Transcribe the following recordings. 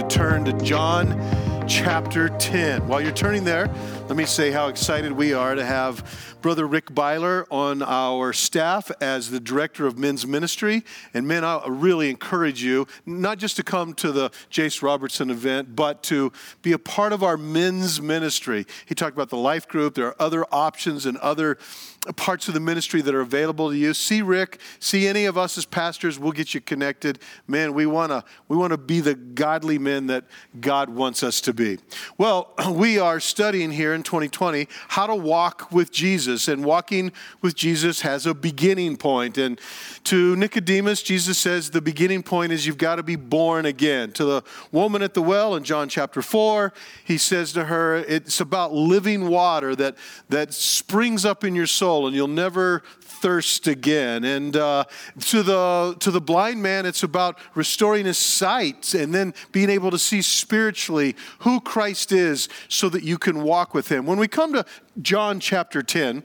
turn to John chapter 10. While you're turning there, let me say how excited we are to have Brother Rick Byler on our staff as the director of men's ministry. And men, I really encourage you not just to come to the Jace Robertson event, but to be a part of our men's ministry. He talked about the life group. There are other options and other parts of the ministry that are available to you. See Rick, see any of us as pastors, we'll get you connected. Man, we want to be the godly men that God wants us to be. Well, we are studying here in 2020 how to walk with Jesus, and walking with Jesus has a beginning point. And to Nicodemus, Jesus says the beginning point is you've got to be born again. To the woman at the well in John chapter 4, he says to her, it's about living water that springs up in your soul, and you'll never thirst again. And to the blind man, it's about restoring his sight and then being able to see spiritually who Christ is so that you can walk with him. When we come to John chapter 10,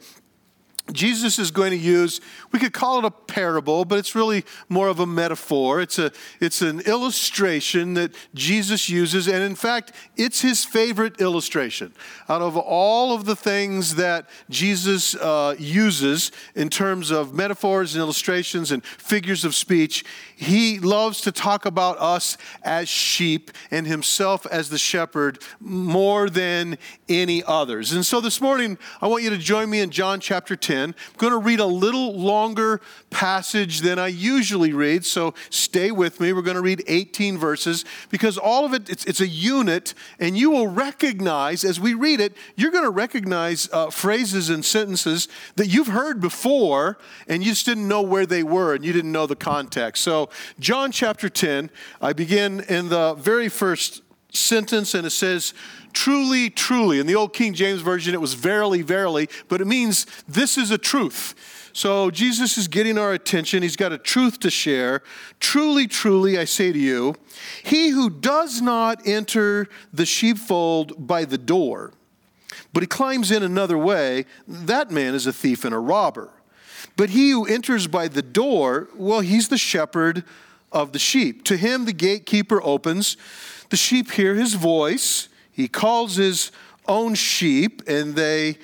Jesus is going to use, we could call it a parable, but it's really more of a metaphor. It's an illustration that Jesus uses, and in fact, it's his favorite illustration. Out of all of the things that Jesus uses in terms of metaphors and illustrations and figures of speech, he loves to talk about us as sheep and himself as the shepherd more than any others. And so this morning, I want you to join me in John chapter 10. I'm going to read a little longer passage than I usually read, so stay with me. We're going to read 18 verses because all of it, it's a unit, and you will recognize, as we read it, you're going to recognize phrases and sentences that you've heard before, and you just didn't know where they were, and you didn't know the context. So John chapter 10, I begin in the very first sentence, and it says, truly, truly. In the old King James Version, it was verily, verily, but it means this is a truth. So Jesus is getting our attention. He's got a truth to share. Truly, truly, I say to you, he who does not enter the sheepfold by the door, but he climbs in another way, that man is a thief and a robber. But he who enters by the door, well, he's the shepherd of the sheep. To him the gatekeeper opens. The sheep hear his voice. He calls his own sheep, and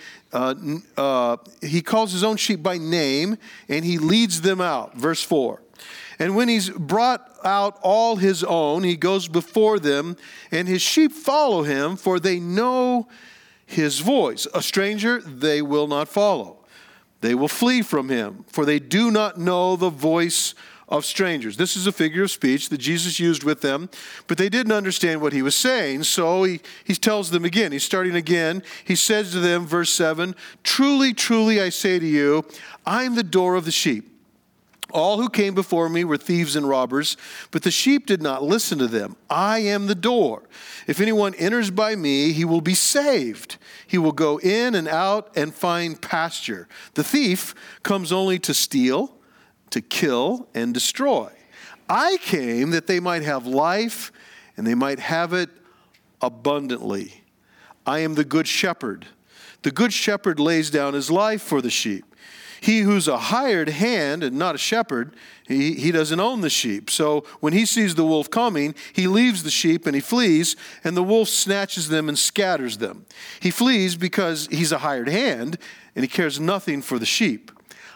he calls his own sheep by name, and he leads them out. Verse 4. And when he's brought out all his own, he goes before them, and his sheep follow him, for they know his voice. A stranger they will not follow. They will flee from him, for they do not know the voice of strangers. This is a figure of speech that Jesus used with them, but they didn't understand what he was saying. So he tells them again. He's starting again. He says to them, verse 7, truly, truly, I say to you, I am the door of the sheep. All who came before me were thieves and robbers, but the sheep did not listen to them. I am the door. If anyone enters by me, he will be saved. He will go in and out and find pasture. The thief comes only to steal, to kill, and destroy. I came that they might have life, and they might have it abundantly. I am the good shepherd. The good shepherd lays down his life for the sheep. He who's a hired hand and not a shepherd, he doesn't own the sheep. So when he sees the wolf coming, he leaves the sheep and he flees, and the wolf snatches them and scatters them. He flees because he's a hired hand, and he cares nothing for the sheep.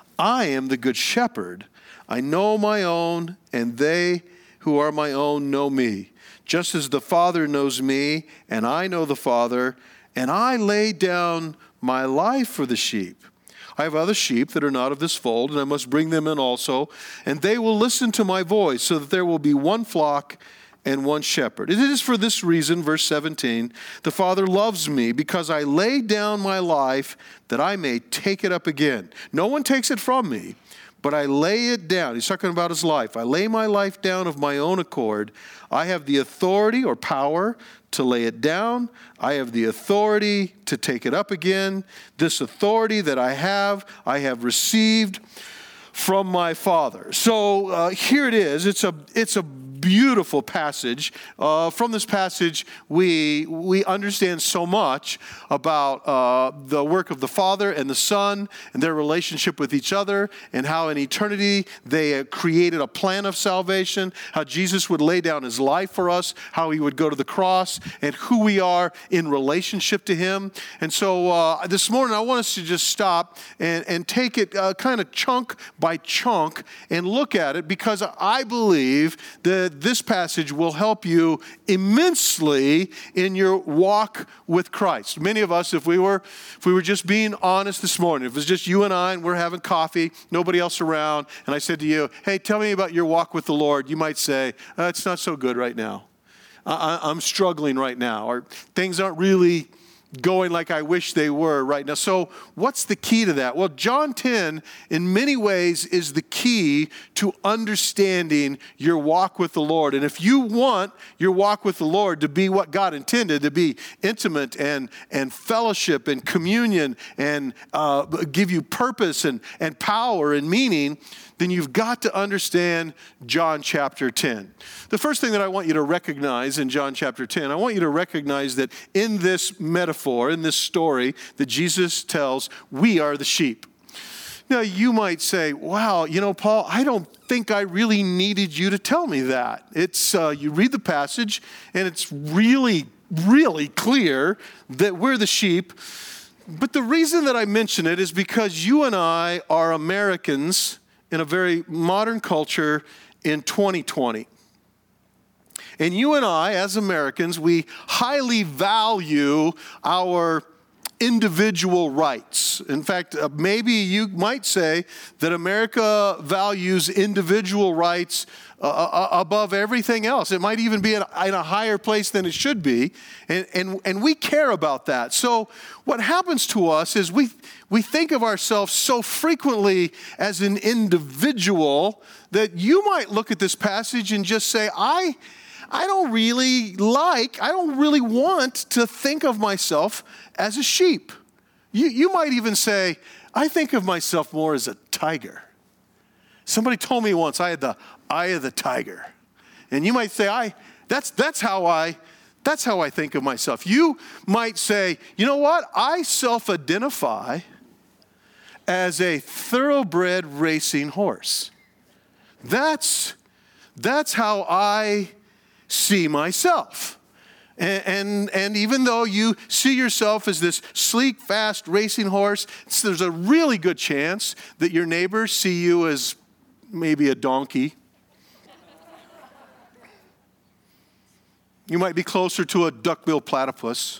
I am the good shepherd. I know my own, and they who are my own know me. Just as the Father knows me, and I know the Father, and I lay down my life for the sheep. I have other sheep that are not of this fold, and I must bring them in also, and they will listen to my voice, so that there will be one flock and one shepherd. It is for this reason, verse 17, the Father loves me because I lay down my life that I may take it up again. No one takes it from me, but I lay it down. He's talking about his life. I lay my life down of my own accord. I have the authority or power to lay it down. I have the authority to take it up again. This authority that I have received from my Father. So here it is. It's a beautiful passage. From this passage, we understand so much about the work of the Father and the Son and their relationship with each other, and how in eternity they created a plan of salvation, how Jesus would lay down his life for us, how he would go to the cross, and who we are in relationship to him. And so this morning I want us to just stop and take it kind of chunk by chunk and look at it, because I believe that this passage will help you immensely in your walk with Christ. Many of us, if we were just being honest this morning, if it was just you and I and we're having coffee, nobody else around, and I said to you, hey, tell me about your walk with the Lord, you might say, it's not so good right now. I'm struggling right now, or things aren't really going like I wish they were right now. So what's the key to that? Well, John 10, in many ways, is the key to understanding your walk with the Lord. And if you want your walk with the Lord to be what God intended, to be intimate and fellowship and communion and give you purpose and power and meaning, then you've got to understand John chapter 10. The first thing that I want you to recognize in John chapter 10, I want you to recognize that in this metaphor, in this story that Jesus tells, we are the sheep. Now, you might say, wow, Paul, I don't think I really needed you to tell me that. It's you read the passage, and it's really, really clear that we're the sheep. But the reason that I mention it is because you and I are Americans in a very modern culture in 2020. And you and I, as Americans, we highly value our individual rights. In fact, maybe you might say that America values individual rights above everything else. It might even be in a higher place than it should be. And we care about that. So what happens to us is we think of ourselves so frequently as an individual that you might look at this passage and just say, I don't really want to think of myself as a sheep. You might even say, I think of myself more as a tiger. Somebody told me once I had the eye of the tiger. And you might say, that's how I think of myself. You might say, you know what? I self-identify as a thoroughbred racing horse. That's how I see myself. And even though you see yourself as this sleek, fast racing horse, there's a really good chance that your neighbors see you as maybe a donkey. You might be closer to a duck-billed platypus.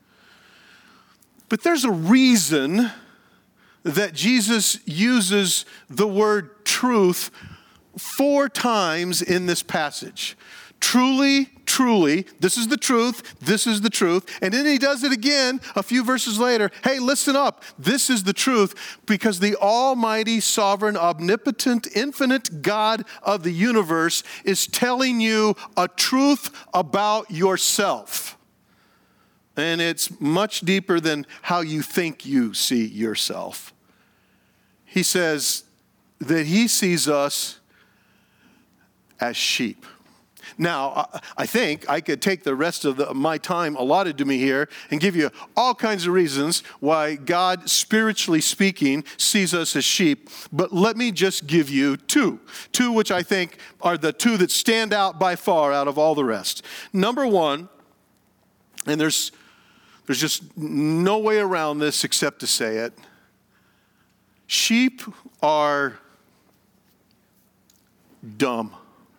But there's a reason that Jesus uses the word truth 4 times in this passage. Truly, truly, this is the truth, this is the truth. And then he does it again a few verses later. Hey, listen up, this is the truth, because the almighty, sovereign, omnipotent, infinite God of the universe is telling you a truth about yourself. And it's much deeper than how you think you see yourself. He says that he sees us as sheep. Now, I think I could take the rest of my time allotted to me here and give you all kinds of reasons why God, spiritually speaking, sees us as sheep. But let me just give you two which I think are the 2 that stand out by far out of all the rest. Number 1, and there's just no way around this except to say it, sheep are dumb.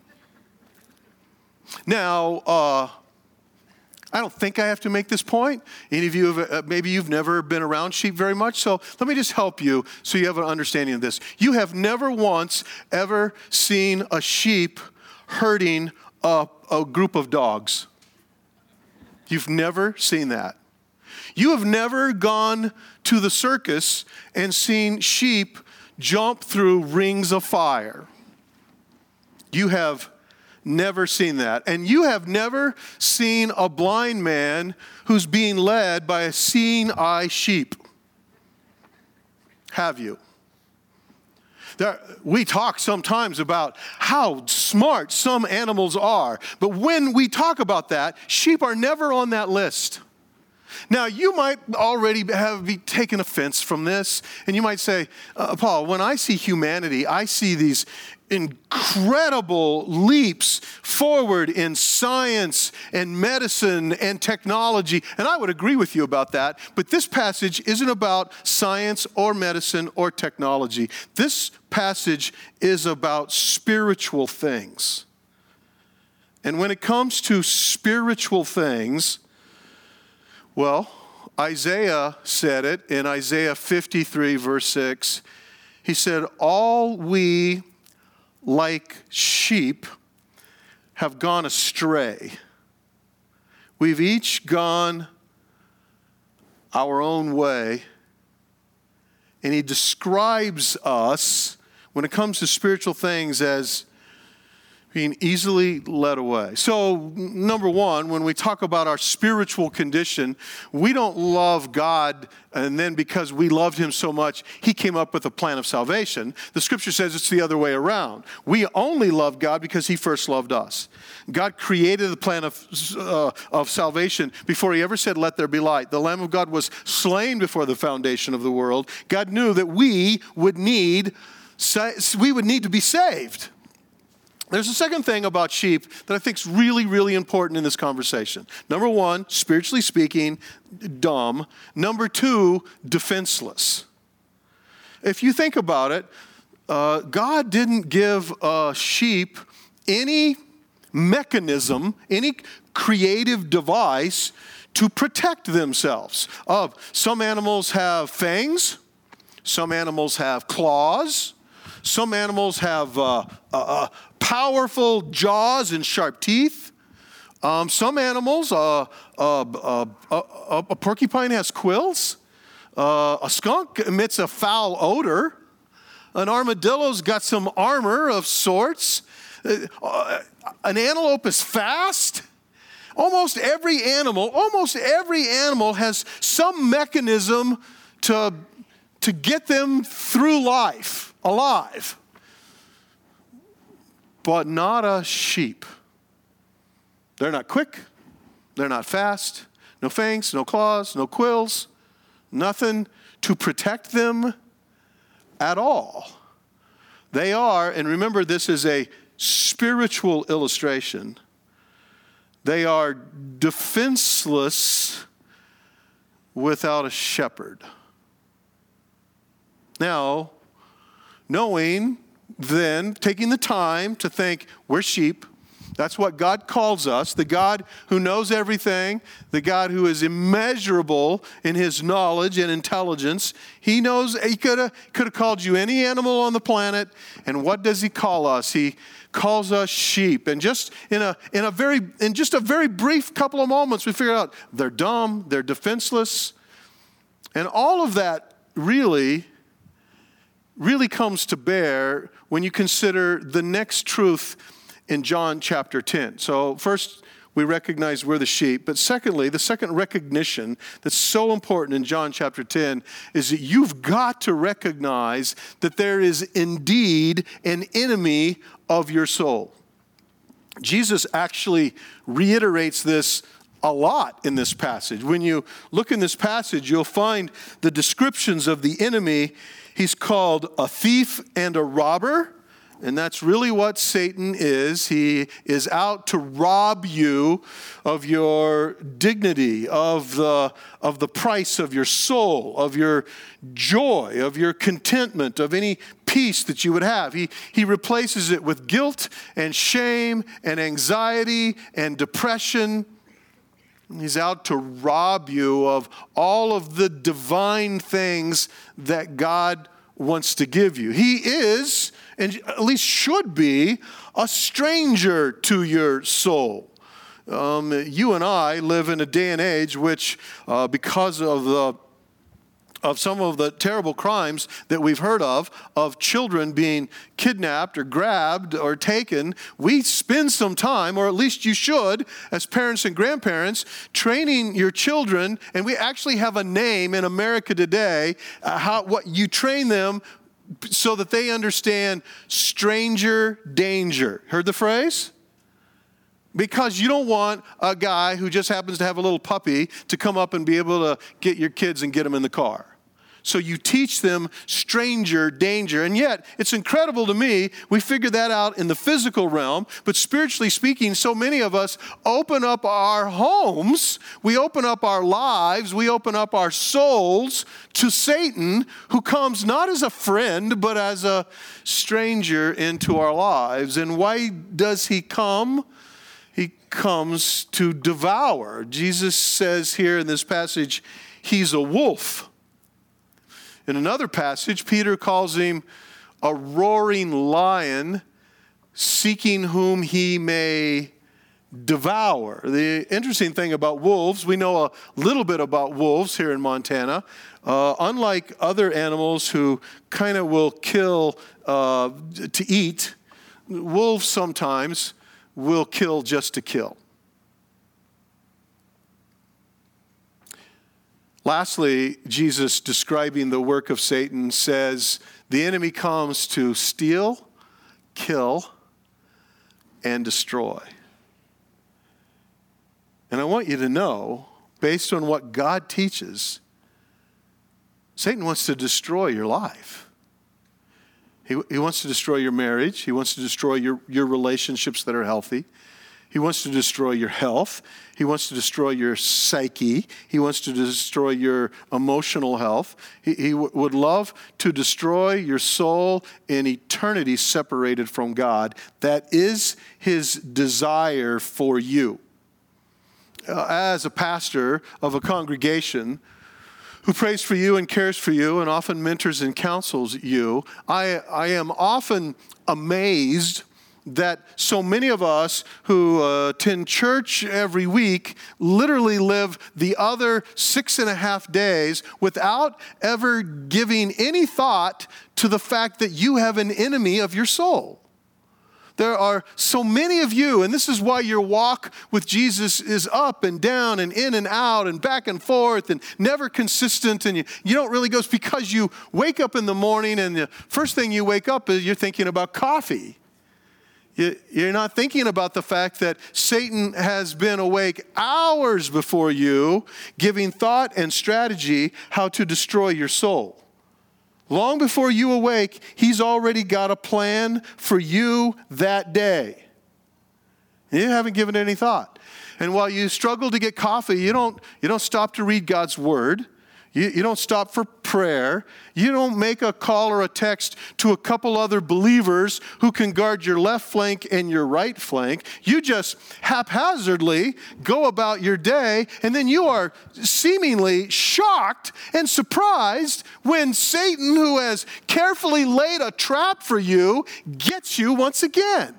Now, I don't think I have to make this point. Any of you maybe you've never been around sheep very much, so let me just help you so you have an understanding of this. You have never once ever seen a sheep herding a group of dogs. You've never seen that. You have never gone to the circus and seen sheep jump through rings of fire. You have never seen that. And you have never seen a blind man who's being led by a seeing eye sheep. Have you? We talk sometimes about how smart some animals are, but when we talk about that, sheep are never on that list. Now, you might already be taken offense from this, and you might say, Paul, when I see humanity, I see these incredible leaps forward in science and medicine and technology, and I would agree with you about that, but this passage isn't about science or medicine or technology. This passage is about spiritual things. And when it comes to spiritual things, well, Isaiah said it in Isaiah 53, verse 6. He said, all we like sheep have gone astray. We've each gone our own way. And he describes us, when it comes to spiritual things, as being easily led away. So, number one, when we talk about our spiritual condition, we don't love God, and then because we loved him so much, he came up with a plan of salvation. The scripture says it's the other way around. We only love God because he first loved us. God created the plan of salvation before he ever said, let there be light. The Lamb of God was slain before the foundation of the world. God knew that we would need to be saved. There's a second thing about sheep that I think is really, really important in this conversation. Number one, spiritually speaking, dumb. Number two, defenseless. If you think about it, God didn't give sheep any mechanism, any creative device to protect themselves. Some animals have fangs. Some animals have claws. Some animals have powerful jaws and sharp teeth. Some animals, a porcupine has quills. A skunk emits a foul odor. An armadillo's got some armor of sorts. An antelope is fast. Almost every animal has some mechanism to get them through life alive. But not a sheep. They're not quick. They're not fast. No fangs, no claws, no quills. Nothing to protect them at all. They are, and remember this is a spiritual illustration, they are defenseless without a shepherd. Now, knowing then, taking the time to think, we're sheep. That's what God calls us. The God who knows everything, the God who is immeasurable in his knowledge and intelligence. He knows, he could have called you any animal on the planet. And what does he call us? He calls us sheep. And just in a very brief couple of moments, we figure out they're dumb, they're defenseless. And all of that really comes to bear when you consider the next truth in John chapter 10. So first, we recognize we're the sheep. But secondly, the second recognition that's so important in John chapter 10 is that you've got to recognize that there is indeed an enemy of your soul. Jesus actually reiterates this a lot in this passage. When you look in this passage, you'll find the descriptions of the enemy. He's called a thief and a robber, and that's really what Satan is. He is out to rob you of your dignity, of the price of your soul, of your joy, of your contentment, of any peace that you would have. He replaces it with guilt and shame and anxiety and depression. He's out to rob you of all of the divine things that God wants to give you. He is, and at least should be, a stranger to your soul. You and I live in a day and age which, because of some of the terrible crimes that we've heard of children being kidnapped or grabbed or taken, we spend some time, or at least you should, as parents and grandparents, training your children, and we actually have a name in America today, what you train them so that they understand stranger danger. Heard the phrase? Because you don't want a guy who just happens to have a little puppy to come up and be able to get your kids and get them in the car. So you teach them stranger danger. And yet, it's incredible to me, we figure that out in the physical realm, but spiritually speaking, so many of us open up our homes, we open up our lives, we open up our souls to Satan, who comes not as a friend, but as a stranger into our lives. And why does he come? He comes to devour. Jesus says here in this passage, he's a wolf. In another passage, Peter calls him a roaring lion, seeking whom he may devour. The interesting thing about wolves, we know a little bit about wolves here in Montana. Unlike other animals who kind of will kill to eat, wolves sometimes will kill just to kill. Lastly, Jesus, describing the work of Satan, says the enemy comes to steal, kill, and destroy. And I want you to know, based on what God teaches, Satan wants to destroy your life. He wants to destroy your marriage. He wants to destroy your relationships that are healthy. He wants to destroy your health. He wants to destroy your psyche. He wants to destroy your emotional health. He would love to destroy your soul in eternity separated from God. That is his desire for you. As a pastor of a congregation who prays for you and cares for you and often mentors and counsels you, I am often amazed that so many of us who attend church every week literally live the other 6.5 days without ever giving any thought to the fact that you have an enemy of your soul. There are so many of you, and this is why your walk with Jesus is up and down and in and out and back and forth and never consistent, and you don't really go. It's because you wake up in the morning and the first thing you wake up is you're thinking about coffee. You're not thinking about the fact that Satan has been awake hours before you, giving thought and strategy how to destroy your soul. Long before you awake, he's already got a plan for you that day. You haven't given it any thought. And while you struggle to get coffee, you don't stop to read God's word. You don't stop for prayer. You don't make a call or a text to a couple other believers who can guard your left flank and your right flank. You just haphazardly go about your day, and then you are seemingly shocked and surprised when Satan, who has carefully laid a trap for you, gets you once again.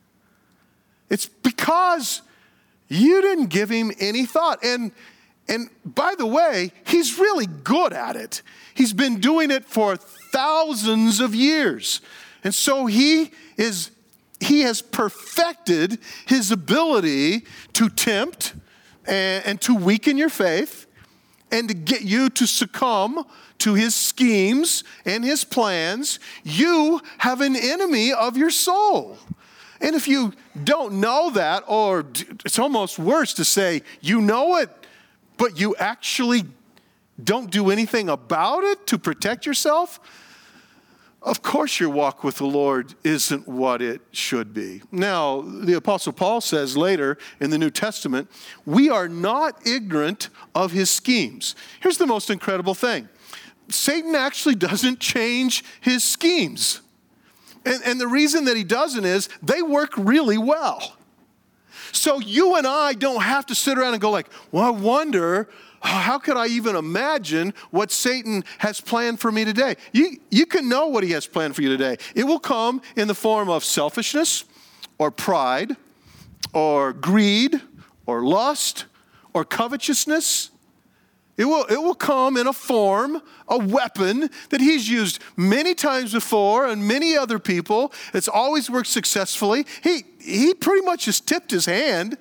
It's because you didn't give him any thought. And by the way, he's really good at it. He's been doing it for thousands of years. And so he has perfected his ability to tempt and to weaken your faith and to get you to succumb to his schemes and his plans. You have an enemy of your soul. And if you don't know that, or it's almost worse to say you know it, but you actually don't do anything about it to protect yourself, of course your walk with the Lord isn't what it should be. Now, the Apostle Paul says later in the New Testament, we are not ignorant of his schemes. Here's the most incredible thing. Satan actually doesn't change his schemes. And the reason that he doesn't is they work really well. So you and I don't have to sit around and go like, well, I wonder, how could I even imagine what Satan has planned for me today? You can know what he has planned for you today. It will come in the form of selfishness or pride or greed or lust or covetousness. It will come in a form, a weapon that he's used many times before and many other people. It's always worked successfully. He pretty much has tipped his hand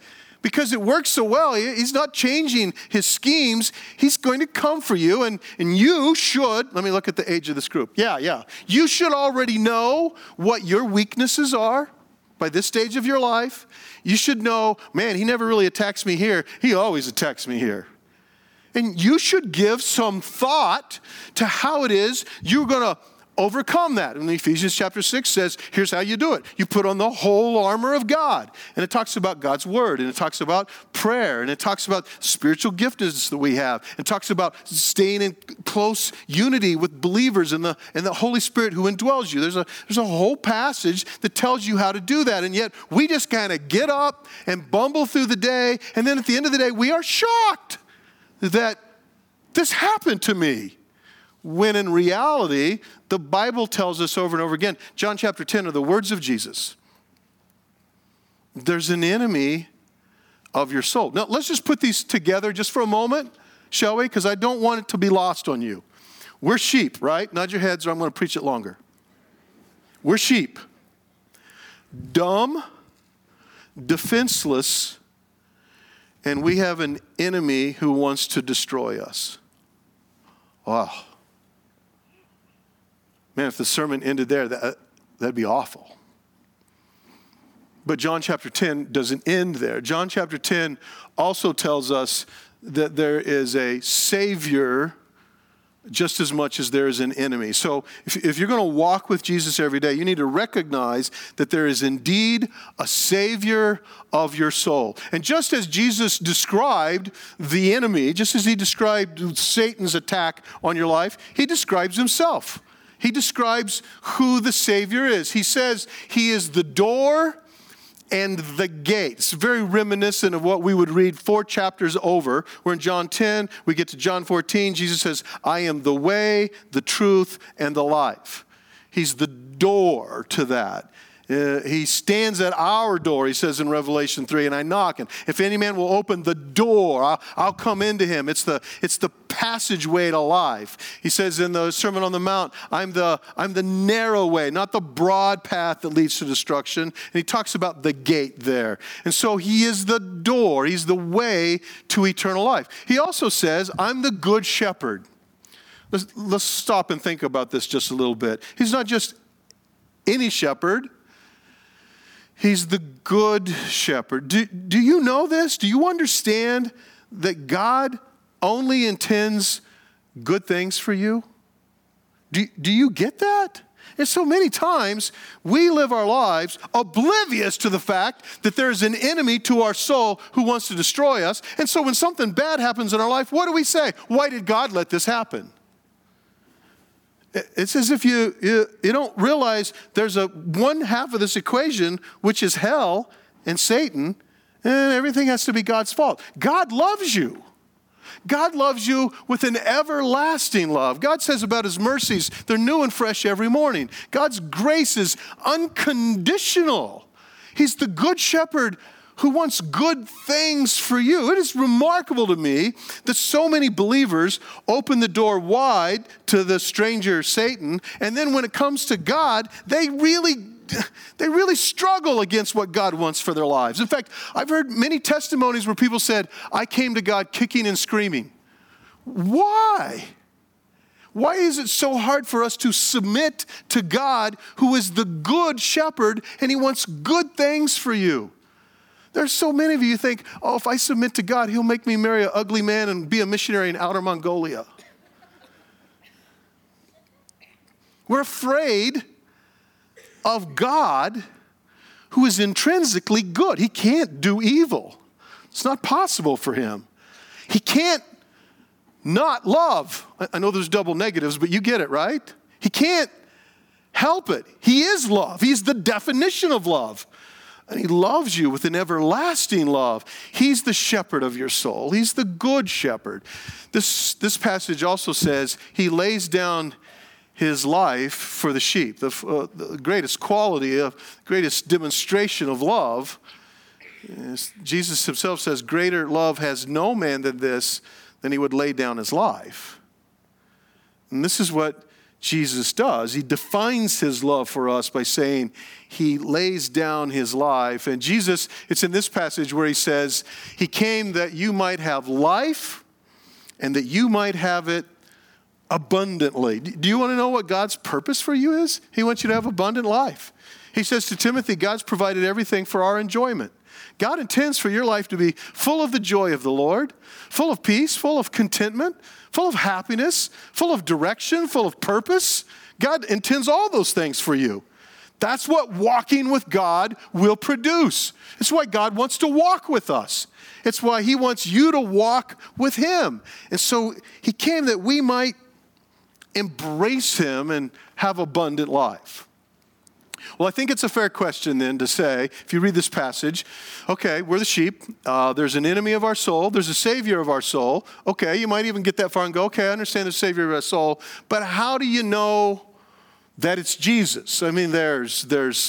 because it works so well. He's not changing his schemes. He's going to come for you, and you should, let me look at the age of this group. Yeah. You should already know what your weaknesses are by this stage of your life. You should know, man, he never really attacks me here. He always attacks me here. And you should give some thought to how it is you're going to overcome that. And Ephesians chapter 6 says, here's how you do it. You put on the whole armor of God. And it talks about God's word. And it talks about prayer. And it talks about spiritual giftedness that we have. It talks about staying in close unity with believers and the Holy Spirit who indwells you. There's a whole passage that tells you how to do that. And yet we just kind of get up and bumble through the day. And then at the end of the day, we are shocked that this happened to me. When in reality, the Bible tells us over and over again, John chapter 10 are the words of Jesus. There's an enemy of your soul. Now, let's just put these together just for a moment, shall we? Because I don't want it to be lost on you. We're sheep, right? Nod your heads or I'm going to preach it longer. We're sheep. Dumb, defenseless, and we have an enemy who wants to destroy us. Wow. Man, if the sermon ended there, that'd be awful. But John chapter 10 doesn't end there. John chapter 10 also tells us that there is a Savior just as much as there is an enemy. So if you're going to walk with Jesus every day, you need to recognize that there is indeed a Savior of your soul. And just as Jesus described the enemy, just as he described Satan's attack on your life, he describes himself. He describes who the Savior is. He says he is the door and the gate. It's very reminiscent of what we would read 4 chapters over. We're in John 10. We get to John 14. Jesus says, I am the way, the truth, and the life. He's the door to that. He stands at our door, he says in Revelation 3, and I knock. And if any man will open the door, I'll come into him. It's the passageway to life. He says in the Sermon on the Mount, I'm the narrow way, not the broad path that leads to destruction. And he talks about the gate there. And so he is the door. He's the way to eternal life. He also says, I'm the good shepherd. Let's stop and think about this just a little bit. He's not just any shepherd. He's the good shepherd. Do you know this? Do you understand that God only intends good things for you? Do you get that? And so many times we live our lives oblivious to the fact that there's an enemy to our soul who wants to destroy us. And so when something bad happens in our life, what do we say? Why did God let this happen? It's as if you don't realize there's one half of this equation, which is hell and Satan, and everything has to be God's fault. God loves you. God loves you with an everlasting love. God says about his mercies, they're new and fresh every morning. God's grace is unconditional. He's the good shepherd who wants good things for you. It is remarkable to me that so many believers open the door wide to the stranger Satan, and then when it comes to God, they really struggle against what God wants for their lives. In fact, I've heard many testimonies where people said, I came to God kicking and screaming. Why? Why is it so hard for us to submit to God who is the good shepherd and he wants good things for you? There's so many of you think, oh, if I submit to God, he'll make me marry an ugly man and be a missionary in outer Mongolia. We're afraid of God who is intrinsically good. He can't do evil. It's not possible for him. He can't not love. I know there's double negatives, but you get it, right? He can't help it. He is love. He's the definition of love. And he loves you with an everlasting love. He's the shepherd of your soul. He's the good shepherd. This passage also says he lays down his life for the sheep. The greatest quality, greatest demonstration of love. Jesus himself says, greater love has no man than this, than he would lay down his life. And this is what Jesus does. He defines his love for us by saying he lays down his life. And Jesus, it's in this passage where he says, he came that you might have life and that you might have it abundantly. Do you want to know what God's purpose for you is? He wants you to have abundant life. He says to Timothy, God's provided everything for our enjoyment. God intends for your life to be full of the joy of the Lord, full of peace, full of contentment, full of happiness, full of direction, full of purpose. God intends all those things for you. That's what walking with God will produce. It's why God wants to walk with us. It's why he wants you to walk with him. And so he came that we might embrace him and have abundant life. Well, I think it's a fair question then to say, if you read this passage, okay, we're the sheep. There's an enemy of our soul. There's a savior of our soul. Okay, you might even get that far and go, okay, I understand the savior of our soul. But how do you know that it's Jesus? I mean, there's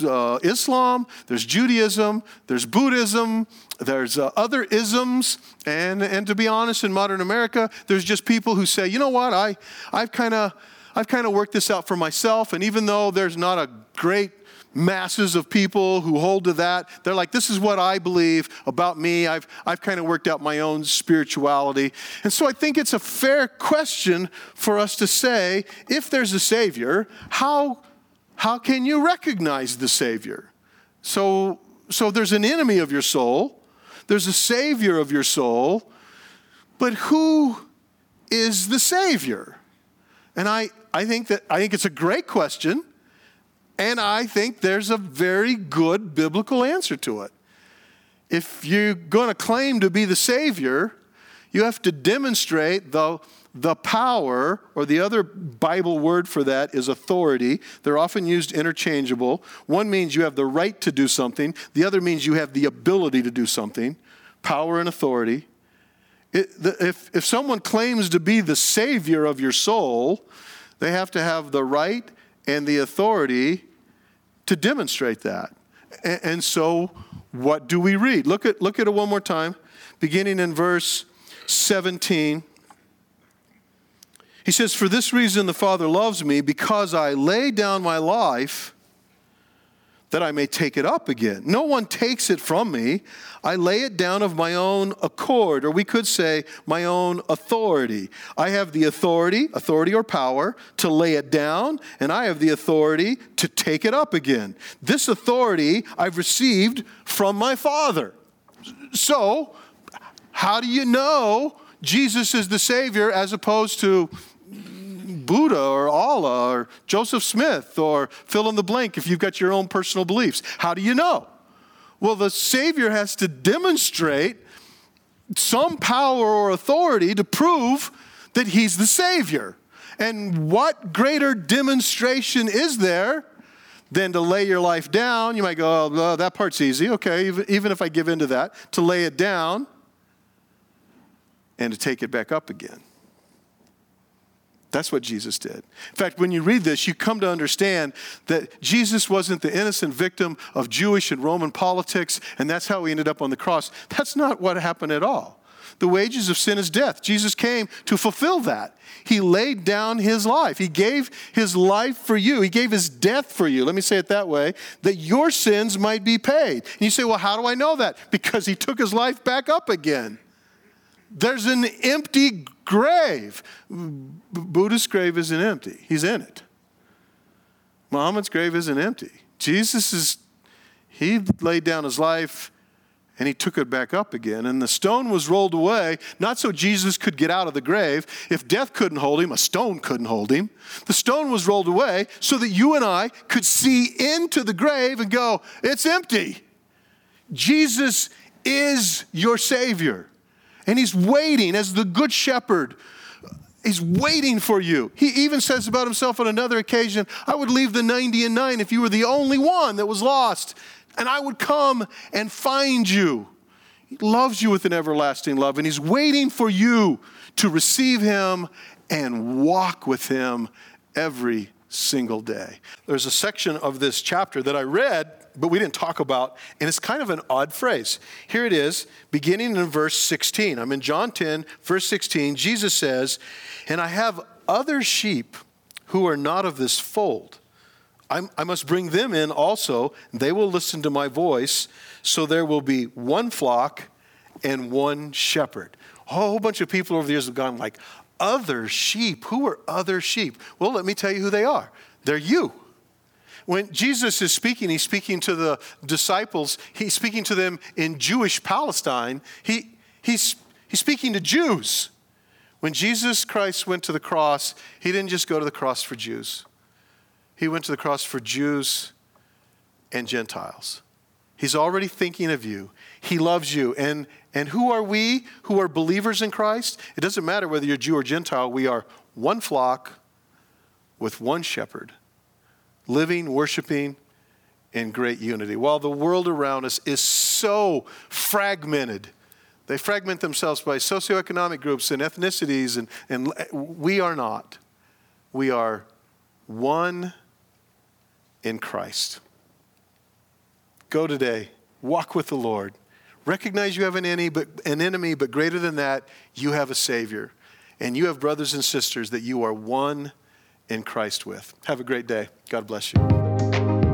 Islam, there's Judaism, there's Buddhism, there's other isms. And to be honest, in modern America, there's just people who say, you know what, I've kind of worked this out for myself. And even though there's not a great masses of people who hold to that, they're like, this is what I believe about me. I've kind of worked out my own spirituality. And so I think it's a fair question for us to say, if there's a Savior, how can you recognize the Savior? So there's an enemy of your soul, there's a Savior of your soul, but who is the Savior? And I think it's a great question. And I think there's a very good biblical answer to it. If you're going to claim to be the Savior, you have to demonstrate the power, or the other Bible word for that is authority. They're often used interchangeable. One means you have the right to do something. The other means you have the ability to do something. Power and authority. If someone claims to be the Savior of your soul, they have to have the right and the authority to demonstrate that. And so what do we read? Look at it one more time, beginning in verse 17. He says, for this reason the Father loves me, because I lay down my life that I may take it up again. No one takes it from me. I lay it down of my own accord, or we could say my own authority. I have the authority or power to lay it down, and I have the authority to take it up again. This authority I've received from my Father. So, how do you know Jesus is the Savior as opposed to Buddha or Allah or Joseph Smith or fill in the blank if you've got your own personal beliefs? How do you know? Well, the Savior has to demonstrate some power or authority to prove that he's the Savior. And what greater demonstration is there than to lay your life down? You might go, oh, that part's easy. Okay, even if I give in to that, to lay it down and to take it back up again. That's what Jesus did. In fact, when you read this, you come to understand that Jesus wasn't the innocent victim of Jewish and Roman politics, and that's how he ended up on the cross. That's not what happened at all. The wages of sin is death. Jesus came to fulfill that. He laid down his life. He gave his life for you. He gave his death for you. Let me say it that way, that your sins might be paid. And you say, well, how do I know that? Because he took his life back up again. There's an empty grave. Buddha's grave isn't empty. He's in it. Muhammad's grave isn't empty. He laid down his life and he took it back up again. And the stone was rolled away, not so Jesus could get out of the grave. If death couldn't hold him, a stone couldn't hold him. The stone was rolled away so that you and I could see into the grave and go, it's empty. Jesus is your Savior. And he's waiting as the good shepherd. He's waiting for you. He even says about himself on another occasion, I would leave the 99 if you were the only one that was lost. And I would come and find you. He loves you with an everlasting love. And he's waiting for you to receive him and walk with him every single day. There's a section of this chapter that I read, but we didn't talk about, and it's kind of an odd phrase. Here it is, beginning in verse 16. I'm in John 10, verse 16. Jesus says, and I have other sheep who are not of this fold. I must bring them in also. They will listen to my voice. So there will be one flock and one shepherd. A whole bunch of people over the years have gone like, other sheep? Who are other sheep? Well, let me tell you who they are. They're you. When Jesus is speaking, he's speaking to the disciples. He's speaking to them in Jewish Palestine. He's speaking to Jews. When Jesus Christ went to the cross, he didn't just go to the cross for Jews. He went to the cross for Jews and Gentiles. He's already thinking of you. He loves you. And who are we who are believers in Christ? It doesn't matter whether you're Jew or Gentile. We are one flock with one shepherd, living, worshiping in great unity. While the world around us is so fragmented, they fragment themselves by socioeconomic groups and ethnicities, and we are not. We are one in Christ. Go today. Walk with the Lord. Recognize you have an enemy, but greater than that, you have a Savior. And you have brothers and sisters that you are one in Christ with. Have a great day. God bless you.